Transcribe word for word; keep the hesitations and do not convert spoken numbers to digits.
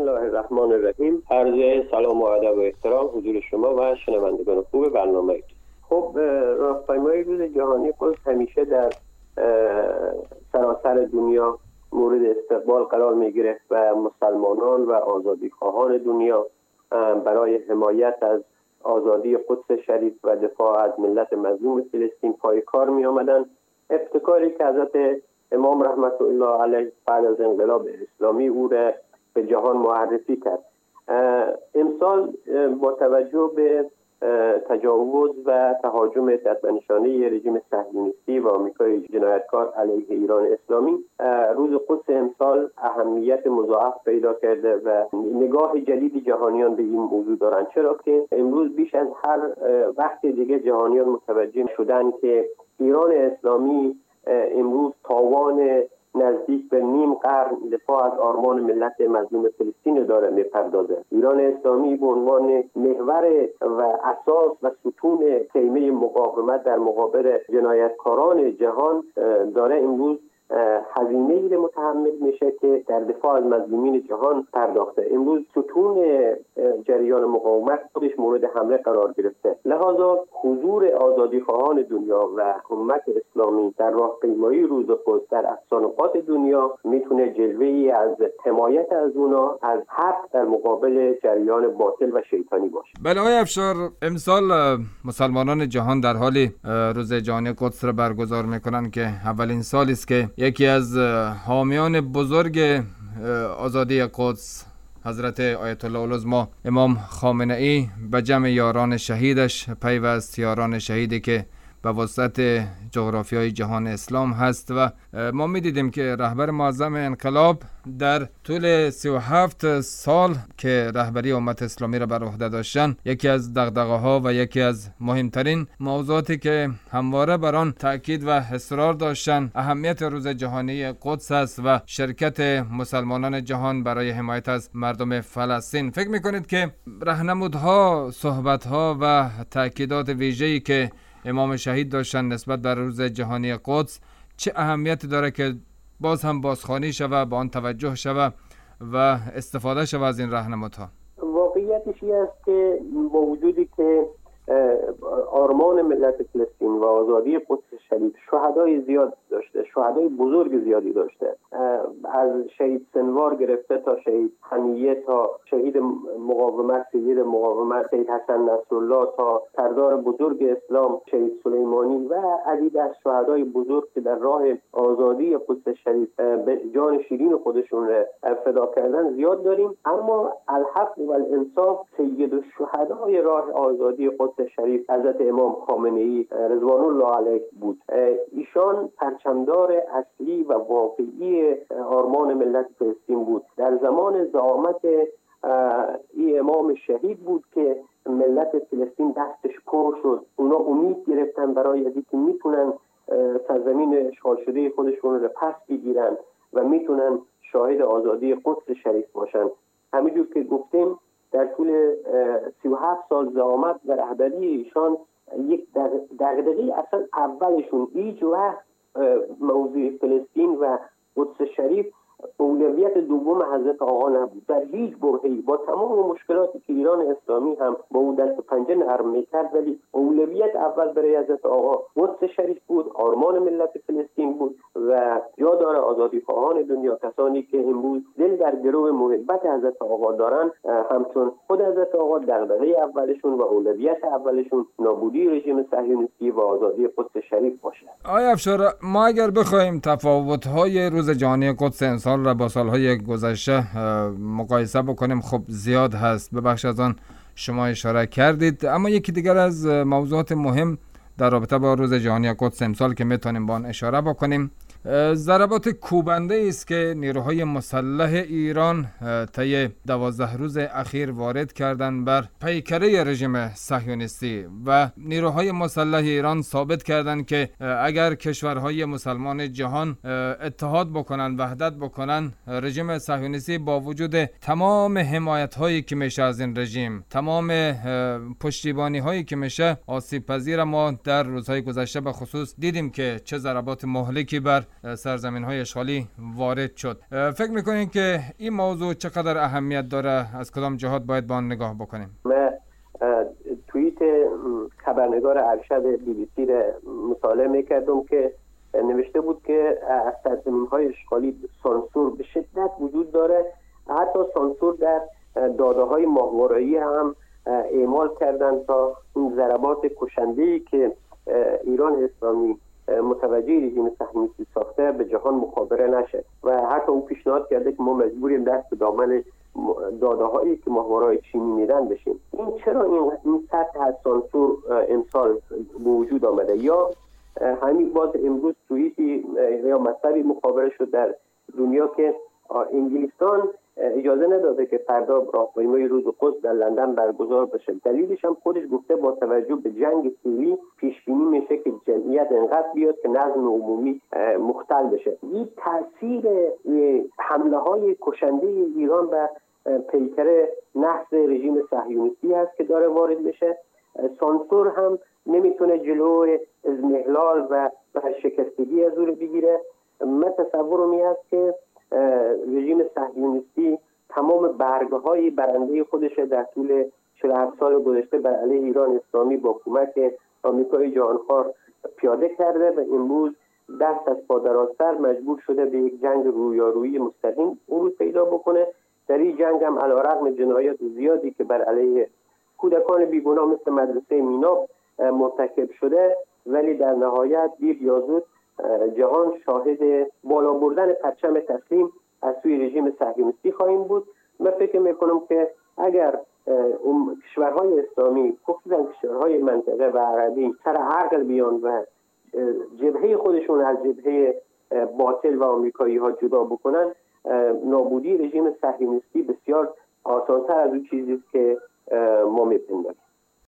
الله الرحمن الرحیم. عرض سلام و ادب و احترام حضور شما و شنوندگان خوب برنامه. خب راهپیمایی روز جهانی قدس همیشه در سراسر دنیا مورد استقبال قرار می گرفت و مسلمانان و آزادی خواهان دنیا برای حمایت از آزادی قدس شریف و دفاع از ملت مظلوم فلسطین پای کار می آمدن. ابتکاری که حضرت امام رحمت الله علیه بعد از انقلاب اسلامی او را به جهان معرفی کرد. امسال با توجه به تجاوز و تهاجم دستنشانه رژیم صهیونیستی و آمریکای جنایتکار علیه ایران اسلامی، روز قدس امسال اهمیت مضاعف پیدا کرده و نگاه جدید جهانیان به این موضوع دارند، چرا که امروز بیش از هر وقت دیگه جهانیان متوجه شدن که ایران اسلامی امروز تاوان نزدیک به نیم قرن دفاع از آرمان ملت مظلوم فلسطین داره میپردازه. ایران اسلامی به عنوان محور و اساس و ستون خیمه مقاومت در مقابل جنایتکاران جهان داره امروز هزینه‌ای رو متحمل میشه که در دفاع از مظلومین جهان پرداخته. امروز ستون جریان مقاومت خودش مورد حمله قرار گرفته. لذا حضور آزادی خواهان دنیا و امت اسلامی در راهپیمایی روز قدس در اقصا نقاط دنیا میتونه جلوه‌ای از حمایت از اونا از حق در مقابل جریان باطل و شیطانی باشه. بله آقای افشار، امسال مسلمانان جهان در حال روز جهانی قدس را برگزار میکنن که اولین سالی است که یکی از حامیان بزرگ آزادی قدس حضرت آیت الله العظمی امام خامنه ای به جمع یاران شهیدش پیوست، یاران شهیدی که به وسط جغرافیای جهان اسلام هست و ما می دیدیم که رهبر معظم انقلاب در طول سی و هفت سال که رهبری امت اسلامی را بر عهده داشتن، یکی از دغدغه ها و یکی از مهمترین موضوعاتی که همواره بر آن تاکید و اصرار داشتن اهمیت روز جهانی قدس است و شرکت مسلمانان جهان برای حمایت از مردم فلسطین. فکر میکنید که راهنمودها، صحبتها و تاکیدات ویژه‌ای که امام شهید داشتن نسبت در روز جهانی قدس چه اهمیتی داره که باز هم بازخوانی شود، به آن توجه شود و استفاده شود از این راهنمودها؟ واقعیتش این است که با وجودی که آرمان ملت فلسطین و آزادی قدس شریف شهدای زیاد داشته، شهدای بزرگ زیادی داشته، از شهید سنوار گرفته تا شهید حمیه، تا شهید مقاومت سید مقاومت سید حسن نصرالله، تا سردار بزرگ اسلام شهید سلیمانی و عدید از شهدای بزرگ که در راه آزادی قدس شریف به جان شیرین خودشون فدا کردن زیاد داریم. اما الحق و الانصاف سید الشهدای راه آزادی قدس شریف حضرت امام خامنه ای رضوان الله علیه بود. ایشان پرچمدار اصلی و واقعی آرمان ملت فلسطین بود. در زمان زعامت ای امام شهید بود که ملت فلسطین دستش پر شد. اونا امید گرفتن برای از اینکه میتونن سرزمین اشغال شده خودشون رو پس بگیرن و میتونن شاهد آزادی قدس شریف باشن. همینجور که گفتیم در طول سی و هفت سال زعامت و رهبری ایشان یک دغدغه اصلا اولشون هیچ وقت موضوع فلسطین و قدس شریف اولویت دوم حضرت آقا نبود. در هیچ برهه‌ای با تمام مشکلاتی که ایران اسلامی هم با او دست و پنجه نرم می‌کرد، ولی اولویت اول برای حضرت آقا قدس شریف بود، آرمان ملت فلسطین بود و جا داره آزادی خواهان دنیا، کسانی که امروز دل در گرو محبت حضرت آقا دارن، همچون خود حضرت آقا دغدغه اولشون و اولویت اولشون نابودی رژیم صهیونیستی و آزادی قدس شریف باشه. آقای افشار، ما اگر بخوایم تفاوت‌های روز جهانی قدس انسان را با سالهای گذشته مقایسه بکنیم، خب زیاد هست، به بخش از آن شما اشاره کردید، اما یکی دیگر از موضوعات مهم در رابطه با روز جهانی قدس امسال که میتونیم با آن اشاره بکنیم ضربات کوبنده است که نیروهای مسلح ایران طی دوازده روز اخیر وارد کردند بر پیکره رژیم صهیونیستی و نیروهای مسلح ایران ثابت کردند که اگر کشورهای مسلمان جهان اتحاد بکنن، وحدت بکنن، رژیم صهیونیستی با وجود تمام حمایت هایی که میشه از این رژیم، تمام پشتیبانی هایی که میشه آسیب پذیر، ما در روزهای گذشته به خصوص دیدیم که چه ضربات مهلکی بر سرزمین های اشغالی وارد شد. فکر میکنین که این موضوع چقدر اهمیت داره؟ از کدام جهات باید با آن نگاه بکنیم؟ من توییت خبرنگار ارشد بی بی سی را مطالعه میکردم که نوشته بود که از سرزمین های اشغالی سانسور به شدت وجود داره. حتی سانسور در داده های ماهواره‌ای هم اعمال کردن تا این ضربات کشنده‌ای که ایران اسلامی متوجه رژیم صهیونیستی ساخته به جهان مخابره نشه و حتی اون پیشنهاد کرده که ما مجبوریم دست به دامن داده هایی که ماهواره‌های چینی میدن بشیم. این چرا این این سطح از سانسور امسال به وجود آمده؟ یا همین باز امروز توییتی یا مطلبی مخابره شد در دنیا که انگلستان اجازه نداده که فردا راهپیمایی روز قدس در لندن برگزار بشه. دلیلش هم خودش گفته با توجه به جنگ سیری پیش بینی میشه که جمعیت انقدر بیاد که نظم عمومی مختل بشه. این تاثیر حمله های کشنده ایران به پیکر نحس رژیم صهیونیستی هست که داره وارد بشه. سانسور هم نمیتونه جلوی اضمحلال و شکستگی از او رو بگیره. من تصورم این است که رژیم صهیونیستی تمام برگهای برنده خودش در طول چهل و هفت سال گذشته بر علیه ایران اسلامی با کمک آمریکای جهانخوار پیاده کرده و امروز دست از پا دراستر مجبور شده به یک جنگ رویارویی مستقیم ورود پیدا بکنه. در این جنگ هم علیرغم جنایات زیادی که بر علیه کودکان بیگناه مثل مدرسه میناب مرتکب شده، ولی در نهایت دیر یا زود جهان شاهد بالا بردن پرچم تسلیم از سوی رژیم صهیونیستی خواهیم بود. من فکر میکنم که اگر اون کشورهای اسلامی، خصوصا کشورهای منطقه و عربی، سر عقل بیان و جبهه خودشون از جبهه باطل و آمریکایی ها جدا بکنن، نابودی رژیم صهیونیستی بسیار آسان‌تر از اون چیزی که ما می‌پنداریم.